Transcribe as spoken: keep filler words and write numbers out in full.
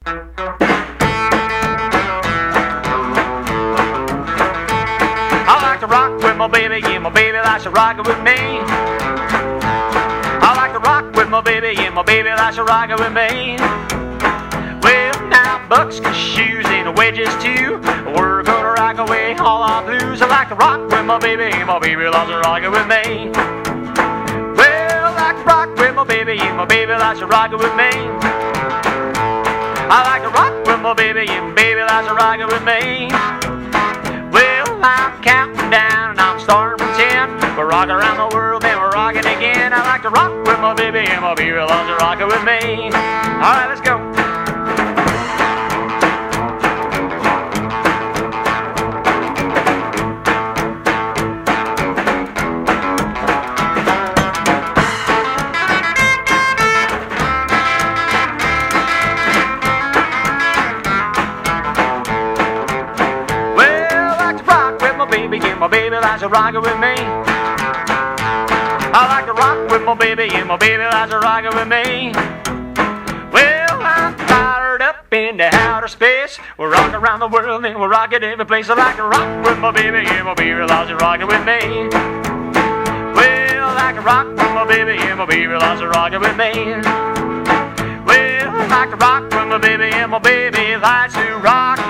I like to rock with my baby, yeah, my baby likes to rock it with me. I like to rock with my baby, yeah, my baby likes to rock it with me. Well, now buckskin shoes and wedges too. We're gonna rock away all our blues. I like to rock with my baby, yeah, my baby loves to rock it with me. Well, I like to rock with my baby, yeah, my baby likes to rock it with me. I like to rock with my baby, yeah, my baby likes to rock it with me. Well, I'm counting down and I'm starting from ten. We're rocking around the world, then we're rocking again. I like to rock with my baby, and my baby loves to rock it with me. Alright, let's go. My baby likes to rock it with me. I like to rock with my baby, and my baby likes to rock it with me. Well, I'm fired up into outer space. We're rocking around the world and we're rocking every place. I like to rock with my baby, and my baby likes to rock it with me. Well, I like to rock with my baby, and my baby likes to rock it with me. Well, I like to rock with my baby, and my baby likes to rock